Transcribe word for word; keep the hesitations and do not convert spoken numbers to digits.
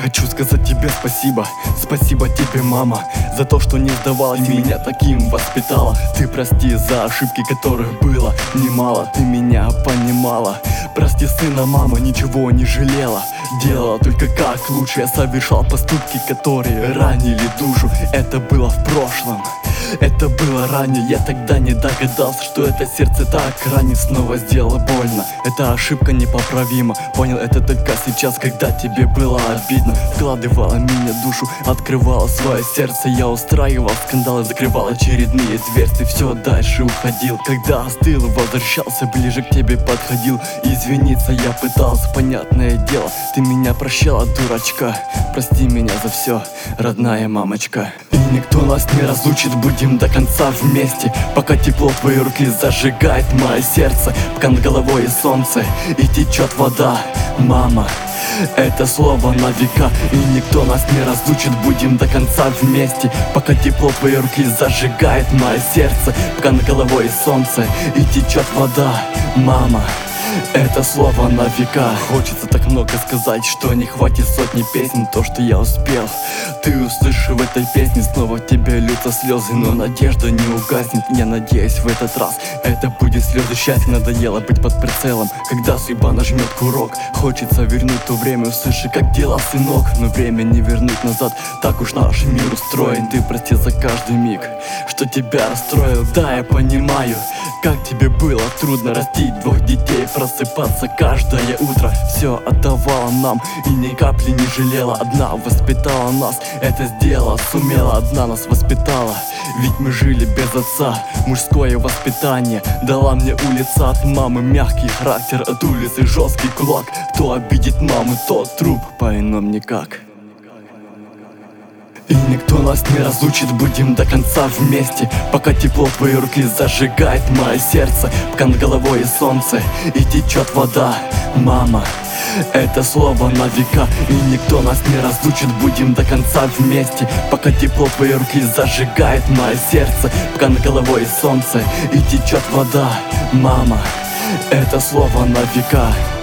хочу сказать тебе спасибо. Спасибо тебе, мама, за то, что не сдавалась и меня таким воспитала. Ты прости за ошибки, которых было немало. Ты меня понимала. Прости, сына, мама, ничего не жалела. Делала только как лучше. Я совершал поступки, которые ранили душу. Это было в прошлом, это было ранее. Я тогда не догадался, что это сердце так ранит. Снова сделало больно. Эта ошибка непоправима. Понял это только сейчас, когда тебе было обидно. Вкладывала меня душу, открывала свое сердце. Я устраивал скандалы, закрывал очередные дверцы. Все дальше уходил. Когда остыл, возвращался, ближе к тебе подходил. Извиниться я пытался, понятное дело. Ты меня прощала, дурачка. Прости меня за все, родная мамочка. И никто нас не разлучит, будем до конца вместе. Пока тепло твоей руки зажигает мое сердце. Пока над головой солнце и течет вода. Мама, это слово на века. И никто нас не разлучит, будем до конца вместе. Пока тепло твоей руки зажигает мое сердце. Пока над головой солнце и течет вода. Мама, это слово на века. Хочется так много сказать, что не хватит сотни песен. То, что я успел, ты услышишь в этой песне. Снова в тебе льются слезы, но надежда не угаснет. Я надеюсь, в этот раз это будет слезы счастья. Надоело быть под прицелом, когда судьба нажмет курок. Хочется вернуть то время, услыши, как дела, сынок. Но время не вернуть назад, так уж наш мир устроен. Ты прости за каждый миг, что тебя расстроил. Да, я понимаю, как тебе было трудно растить двух детей, просыпаться каждое утро. Все отдавала нам и ни капли не жалела. Одна воспитала нас, это сделала, сумела. Одна нас воспитала, ведь мы жили без отца. Мужское воспитание дала мне улица от мамы. Мягкий характер от улицы, жесткий кулак. Кто обидит маму, тот труп, по-иному никак. И никто нас не разлучит, будем до конца вместе. Пока тепло твоей руки зажигает мое сердце. Пока над головой солнце и течет вода. Мама, это слово на века. И никто нас не разлучит, будем до конца вместе. Пока тепло твоей руки зажигает мое сердце. Пока над головой солнце и течет вода. Мама, это слово на века.